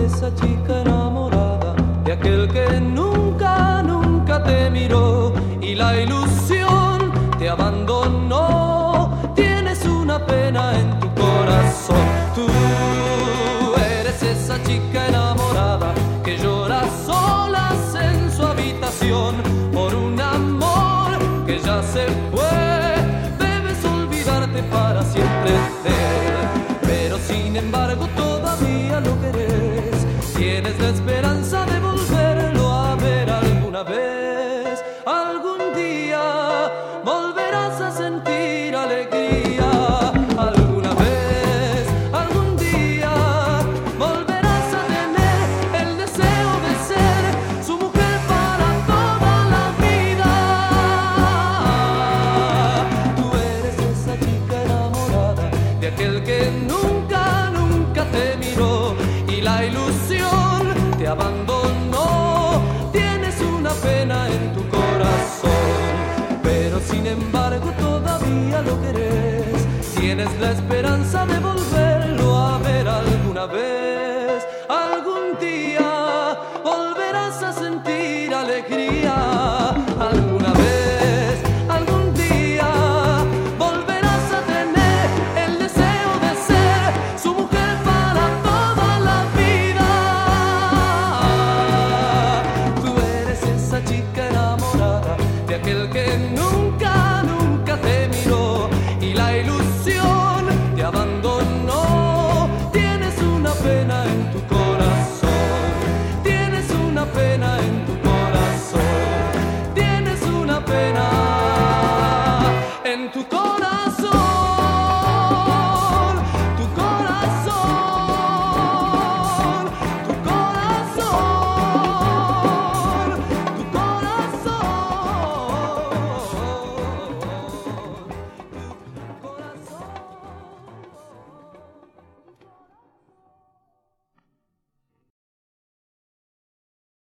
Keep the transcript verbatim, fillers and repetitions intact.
esa chica enamorada de aquel que nunca, nunca te miró y la ilusión te abandonó. Tienes una pena en tu corazón. Tú eres esa chica enamorada que llora solas en su habitación por un amor que ya se fue. Debes olvidarte para siempre de él, pero sin embargo todavía lo querés. Tienes